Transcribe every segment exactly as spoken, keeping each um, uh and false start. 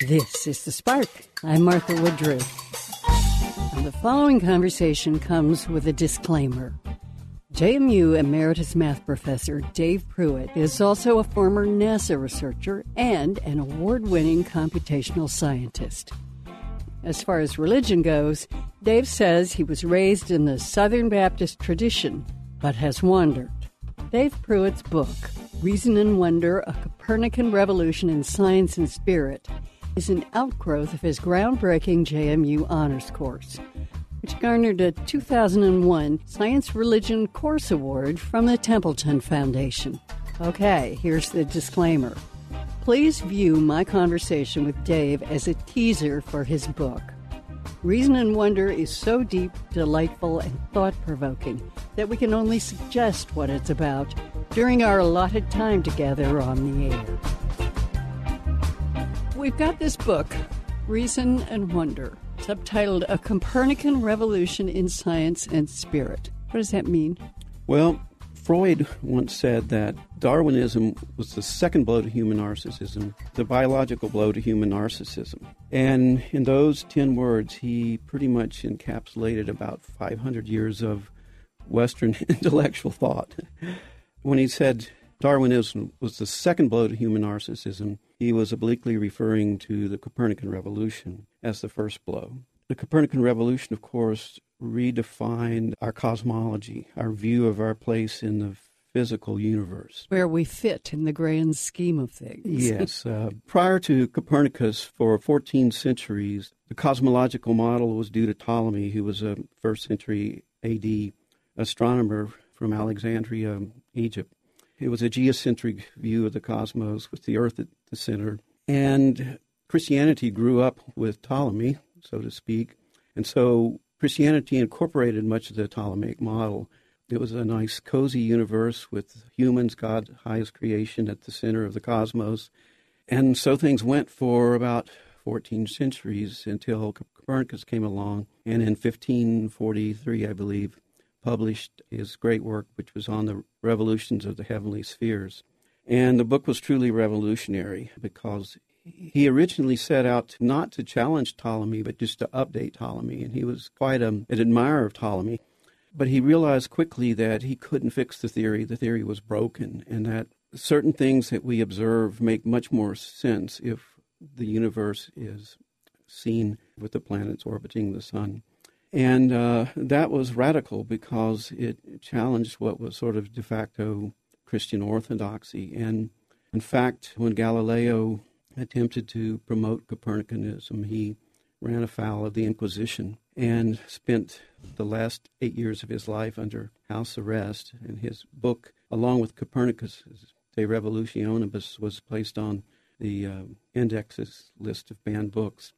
This is The Spark. I'm Martha Woodruff. And the following conversation comes with a disclaimer. J M U Emeritus Math Professor Dave Pruitt is also a former NASA researcher and an award-winning computational scientist. As far as religion goes, Dave says he was raised in the Southern Baptist tradition, but has wandered. Dave Pruitt's book, Reason and Wonder, A Copernican Revolution in Science and Spirit, is an outgrowth of his groundbreaking J M U honors course, which garnered a two thousand one Science Religion Course Award from the Templeton Foundation. Okay, here's the disclaimer. Please view my conversation with Dave as a teaser for his book. Reason and Wonder is so deep, delightful, and thought-provoking that we can only suggest what it's about during our allotted time together on the air. We've got this book, Reason and Wonder, subtitled A Copernican Revolution in Science and Spirit. What does that mean? Well, Freud once said that Darwinism was the second blow to human narcissism, the biological blow to human narcissism. And in those ten words, he pretty much encapsulated about five hundred years of Western intellectual thought. When he said Darwinism was the second blow to human narcissism, he was obliquely referring to the Copernican Revolution as the first blow. The Copernican Revolution, of course, redefined our cosmology, our view of our place in the physical universe. Where we fit in the grand scheme of things. Yes. Uh, prior to Copernicus, for fourteen centuries, the cosmological model was due to Ptolemy, who was a first century A D astronomer from Alexandria, Egypt. It was a geocentric view of the cosmos with the Earth at the center. And Christianity grew up with Ptolemy, so to speak. And so Christianity incorporated much of the Ptolemaic model. It was a nice, cozy universe with humans, God's highest creation, at the center of the cosmos. And so things went for about fourteen centuries until Copernicus came along. And in fifteen forty-three, I believe, published his great work, which was on the revolutions of the heavenly spheres. And the book was truly revolutionary because he originally set out not to challenge Ptolemy, but just to update Ptolemy. And he was quite a, an admirer of Ptolemy. But he realized quickly that he couldn't fix the theory. The theory was broken, and that certain things that we observe make much more sense if the universe is seen with the planets orbiting the sun. And uh, that was radical because it challenged what was sort of de facto Christian orthodoxy. And in fact, when Galileo attempted to promote Copernicanism, he ran afoul of the Inquisition and spent the last eight years of his life under house arrest. And his book, along with Copernicus' De Revolutionibus, was placed on the uh, Index's list of banned books.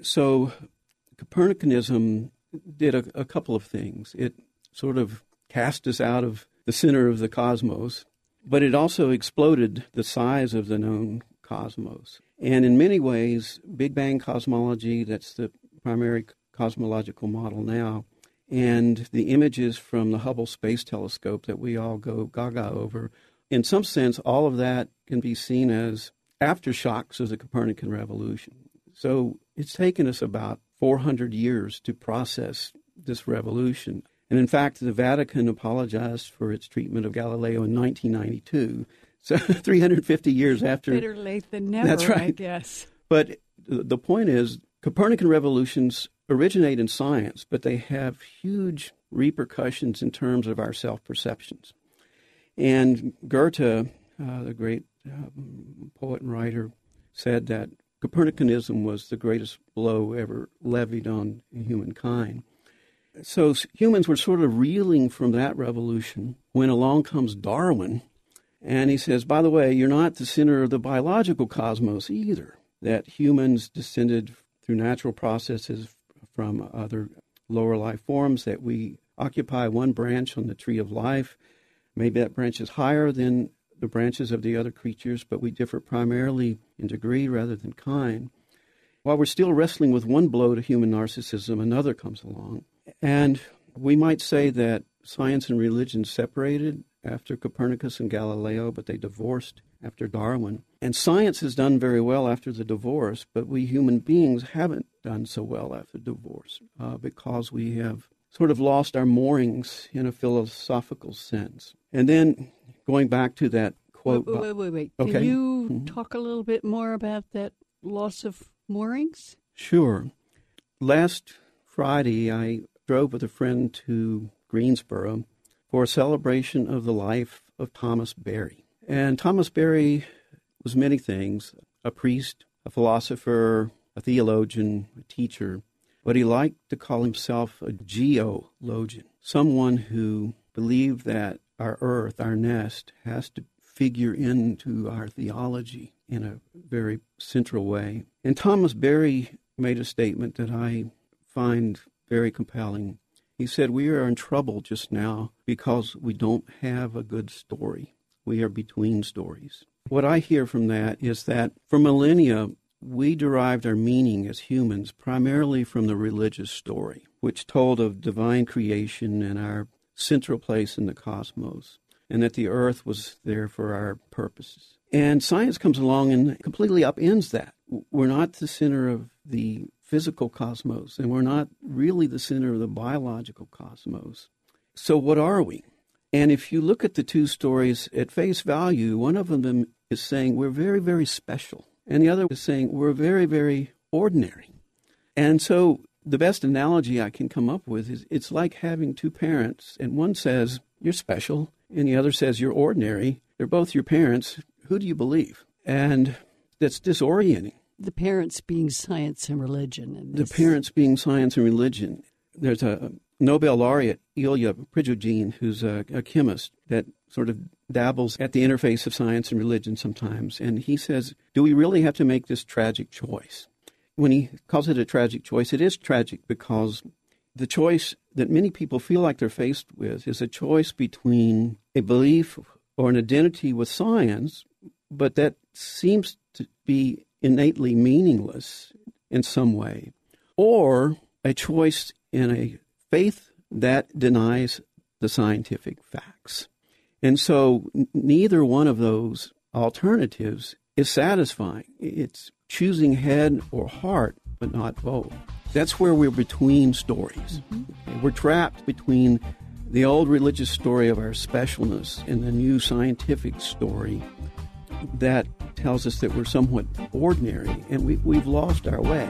So Copernicanism did a, a couple of things. It sort of cast us out of the center of the cosmos, but it also exploded the size of the known cosmos. And in many ways, Big Bang cosmology, that's the primary cosmological model now, and the images from the Hubble Space Telescope that we all go gaga over, in some sense, all of that can be seen as aftershocks of the Copernican Revolution. So it's taken us about four hundred years to process this revolution. And in fact, the Vatican apologized for its treatment of Galileo in nineteen ninety-two. So three hundred fifty years after. Better late than never, that's right. I guess. But the point is, Copernican revolutions originate in science, but they have huge repercussions in terms of our self-perceptions. And Goethe, uh, the great uh, poet and writer, said that Copernicanism was the greatest blow ever levied on humankind. So humans were sort of reeling from that revolution when along comes Darwin. And he says, by the way, you're not the center of the biological cosmos either, that humans descended through natural processes from other lower life forms, that we occupy one branch on the tree of life. Maybe that branch is higher than the branches of the other creatures, but we differ primarily in degree rather than kind. While we're still wrestling with one blow to human narcissism, another comes along. And we might say that science and religion separated after Copernicus and Galileo, but they divorced after Darwin. And science has done very well after the divorce, but we human beings haven't done so well after divorce uh, because we have sort of lost our moorings in a philosophical sense. And then going back to that quote. Wait, wait, wait. wait. Okay. Can you mm-hmm. talk a little bit more about that loss of moorings? Sure. Last Friday, I drove with a friend to Greensboro for a celebration of the life of Thomas Berry. And Thomas Berry was many things, a priest, a philosopher, a theologian, a teacher, but he liked to call himself a geologian, someone who believed that our earth, our nest, has to figure into our theology in a very central way. And Thomas Berry made a statement that I find very compelling. He said, "We are in trouble just now because we don't have a good story. We are between stories." What I hear from that is that for millennia, we derived our meaning as humans primarily from the religious story, which told of divine creation and our central place in the cosmos, and that the earth was there for our purposes. And science comes along and completely upends that. We're not the center of the physical cosmos, and we're not really the center of the biological cosmos. So what are we? And if you look at the two stories at face value, one of them is saying we're very, very special, and the other is saying we're very, very ordinary. And so the best analogy I can come up with is it's like having two parents, and one says you're special, and the other says you're ordinary. They're both your parents. Who do you believe? And that's disorienting. The parents being science and religion. And the parents being science and religion. There's a Nobel laureate, Ilya Prigogine, who's a, a chemist that sort of dabbles at the interface of science and religion sometimes. And he says, do we really have to make this tragic choice? When he calls it a tragic choice, it is tragic because the choice that many people feel like they're faced with is a choice between a belief or an identity with science, but that seems to be innately meaningless in some way, or a choice in a faith that denies the scientific facts. And so n- neither one of those alternatives is satisfying. It's choosing head or heart, but not both. That's where we're between stories. Mm-hmm. We're trapped between the old religious story of our specialness and the new scientific story that tells us that we're somewhat ordinary, and we, we've lost our way.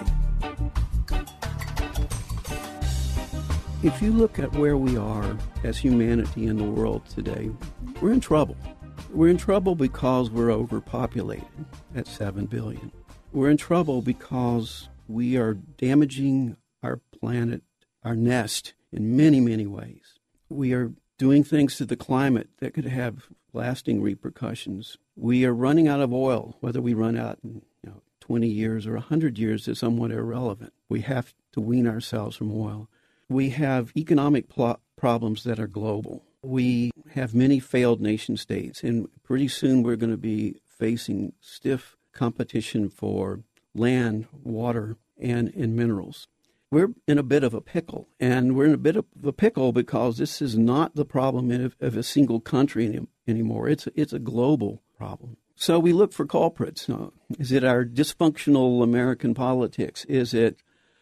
If you look at where we are as humanity in the world today, we're in trouble. We're in trouble because we're overpopulated at seven billion. We're in trouble because we are damaging our planet, our nest, in many, many ways. We are doing things to the climate that could have lasting repercussions. We are running out of oil. Whether we run out in you know, twenty years or one hundred years is somewhat irrelevant. We have to wean ourselves from oil. We have economic pl- problems that are global. We have many failed nation states, and pretty soon we're going to be facing stiff competition for land, water, and, and minerals. We're in a bit of a pickle, and we're in a bit of a pickle because this is not the problem of, of a single country any, anymore. It's, it's a global problem. So we look for culprits. Uh, is it our dysfunctional American politics? Is it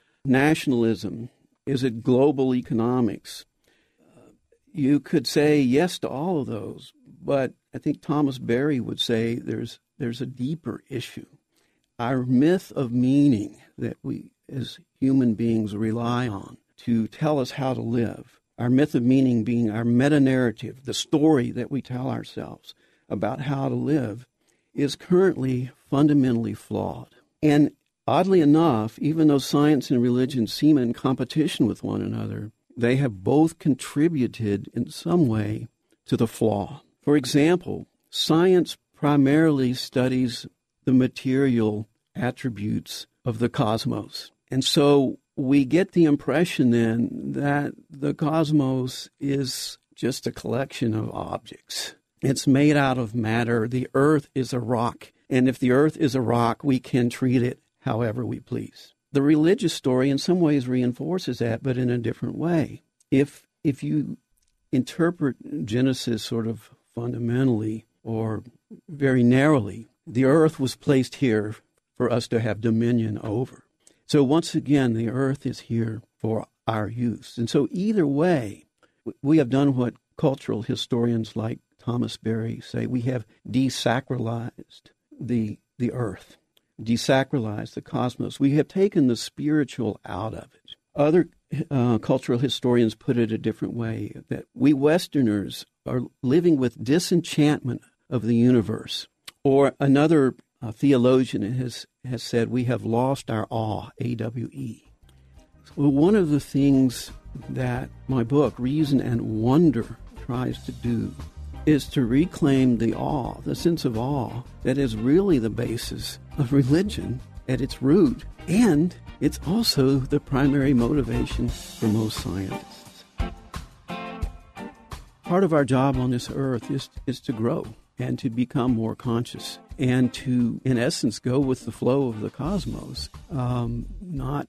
nationalism? Is it global economics? Uh, you could say yes to all of those, but I think Thomas Berry would say there's there's a deeper issue. Our myth of meaning that we as human beings rely on to tell us how to live, our myth of meaning being our meta-narrative, the story that we tell ourselves about how to live, is currently fundamentally flawed. And oddly enough, even though science and religion seem in competition with one another, they have both contributed in some way to the flaw. For example, science primarily studies the material attributes of the cosmos. And so we get the impression then that the cosmos is just a collection of objects. It's made out of matter. The earth is a rock. And if the earth is a rock, we can treat it however we please. The religious story in some ways reinforces that, but in a different way. If if you interpret Genesis sort of fundamentally or very narrowly. The earth was placed here for us to have dominion over. So once again, the earth is here for our use. And so either way, we have done what cultural historians like Thomas Berry say. We have desacralized the, the earth, desacralized the cosmos. We have taken the spiritual out of it. Other uh, cultural historians put it a different way, that we Westerners are living with disenchantment of the universe. Or another uh, theologian has, has said we have lost our awe, A W E. Well, one of the things that my book, Reason and Wonder, tries to do is to reclaim the awe, the sense of awe that is really the basis of religion at its root. And it's also the primary motivation for most scientists. Part of our job on this earth is, is to grow and to become more conscious and to, in essence, go with the flow of the cosmos, um, not...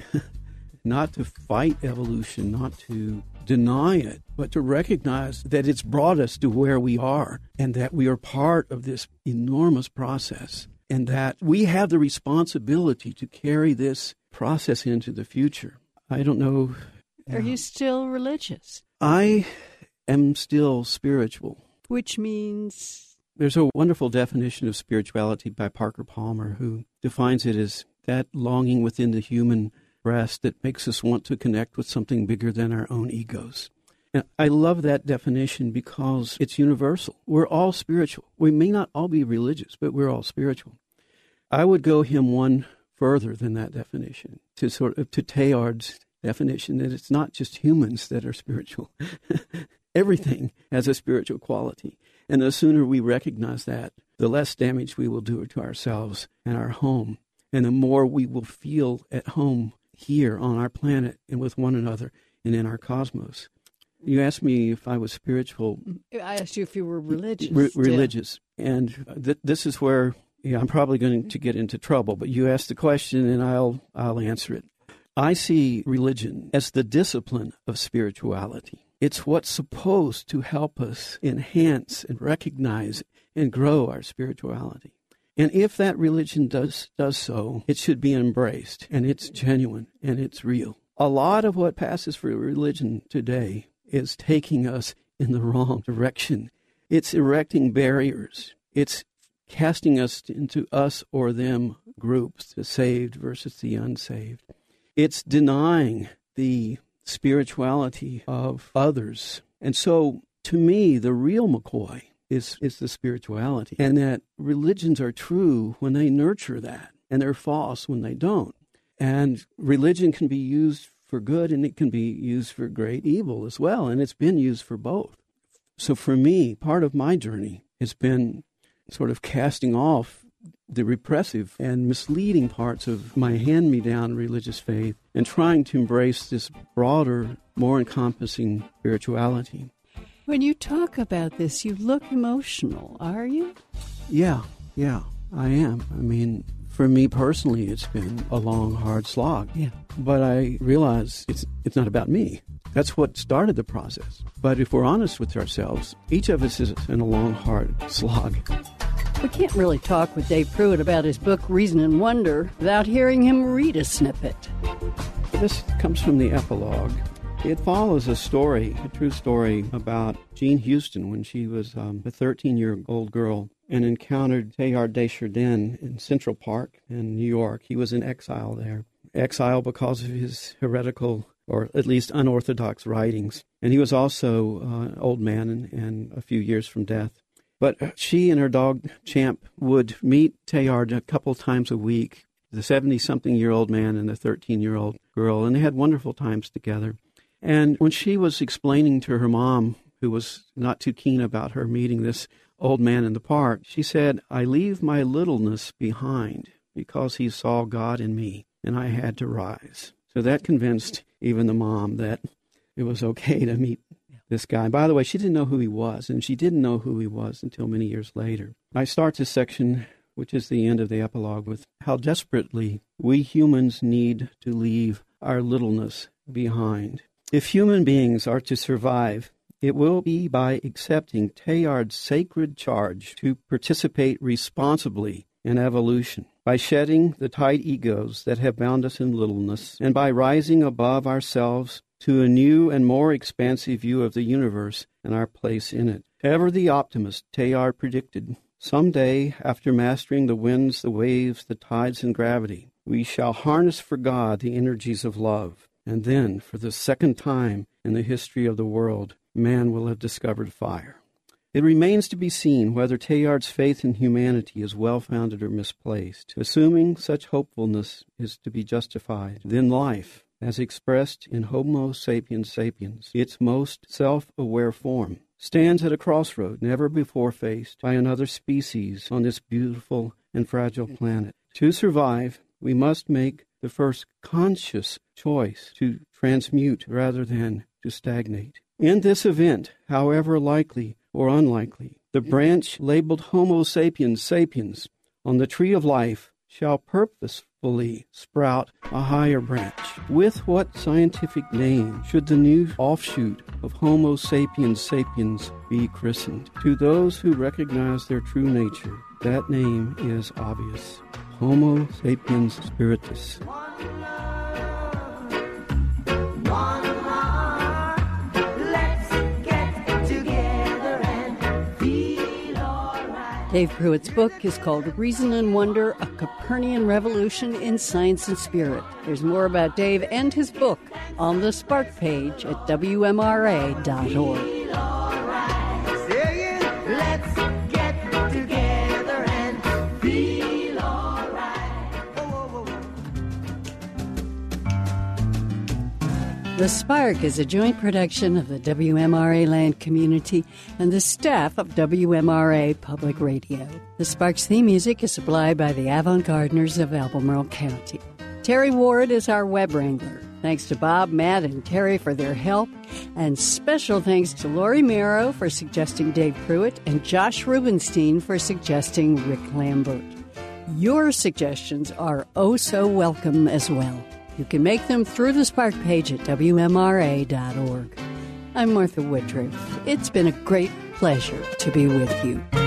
not to fight evolution, not to deny it, but to recognize that it's brought us to where we are and that we are part of this enormous process and that we have the responsibility to carry this process into the future. I don't know. Are you still religious? I am still spiritual. Which means? There's a wonderful definition of spirituality by Parker Palmer, who defines it as that longing within the human breast that makes us want to connect with something bigger than our own egos. And I love that definition because it's universal. We're all spiritual. We may not all be religious, but we're all spiritual. I would go him one further than that definition, to sort of to Teilhard's definition that it's not just humans that are spiritual. Everything has a spiritual quality. And the sooner we recognize that, the less damage we will do to ourselves and our home. And the more we will feel at home here on our planet and with one another and in our cosmos. You asked me if I was spiritual. I asked you if you were religious. Re- religious. Yeah. And th- this is where yeah, I'm probably going to get into trouble, but you asked the question and I'll I'll answer it. I see religion as the discipline of spirituality. It's what's supposed to help us enhance and recognize and grow our spirituality. And if that religion does does so, it should be embraced, and it's genuine, and it's real. A lot of what passes for religion today is taking us in the wrong direction. It's erecting barriers. It's casting us into us or them groups, the saved versus the unsaved. It's denying the spirituality of others. And so, to me, the real McCoy is is the spirituality, and that religions are true when they nurture that, and they're false when they don't. And religion can be used for good, and it can be used for great evil as well, and it's been used for both. So for me, part of my journey has been sort of casting off the repressive and misleading parts of my hand-me-down religious faith and trying to embrace this broader, more encompassing spirituality. When you talk about this, you look emotional, are you? Yeah, yeah, I am. I mean, for me personally, it's been a long, hard slog. Yeah. But I realize it's it's not about me. That's what started the process. But if we're honest with ourselves, each of us is in a long, hard slog. We can't really talk with Dave Pruitt about his book, Reason and Wonder, without hearing him read a snippet. This comes from the epilogue. It follows a story, a true story, about Jean Houston when she was um, a thirteen-year-old girl and encountered Teilhard de Chardin in Central Park in New York. He was in exile there, exile because of his heretical, or at least unorthodox, writings. And he was also uh, an old man and, and a few years from death. But she and her dog, Champ, would meet Teilhard a couple times a week, the seventy-something-year-old man and the thirteen-year-old girl, and they had wonderful times together. And when she was explaining to her mom, who was not too keen about her meeting this old man in the park, she said, "I leave my littleness behind because he saw God in me, and I had to rise." So that convinced even the mom that it was okay to meet this guy. By the way, she didn't know who he was, and she didn't know who he was until many years later. I start this section, which is the end of the epilogue, with how desperately we humans need to leave our littleness behind. If human beings are to survive It will be by accepting Teilhard's sacred charge to participate responsibly in evolution, by shedding the tight egos that have bound us in littleness, and by rising above ourselves to a new and more expansive view of the universe and our place in it. Ever the optimist, Teilhard predicted, someday, after mastering the winds, the waves, the tides, and gravity, we shall harness for God the energies of love. And then, for the second time in the history of the world, man will have discovered fire. It remains to be seen whether Teilhard's faith in humanity is well-founded or misplaced. Assuming such hopefulness is to be justified, then life, as expressed in Homo sapiens sapiens, its most self-aware form, stands at a crossroad never before faced by another species on this beautiful and fragile planet. To survive, we must make the first conscious choice to transmute rather than to stagnate. In this event, however likely or unlikely, the branch labeled Homo sapiens sapiens on the tree of life shall purposefully sprout a higher branch. With what scientific name should the new offshoot of Homo sapiens sapiens be christened? To those who recognize their true nature, that name is obvious. Homo sapiens spiritus. Dave Pruitt's book is called Reason and Wonder, A Copernican Revolution in Science and Spirit. There's more about Dave and his book on the Spark page at W M R A dot org. The Spark is a joint production of the W M R A Land Community and the staff of W M R A Public Radio. The Spark's theme music is supplied by the Avant-Gardeners of Albemarle County. Terry Ward is our web wrangler. Thanks to Bob, Matt, and Terry for their help. And special thanks to Lori Mero for suggesting Dave Pruitt and Josh Rubenstein for suggesting Rick Lambert. Your suggestions are oh so welcome as well. You can make them through the Spark page at W M R A dot org. I'm Martha Woodruff. It's been a great pleasure to be with you.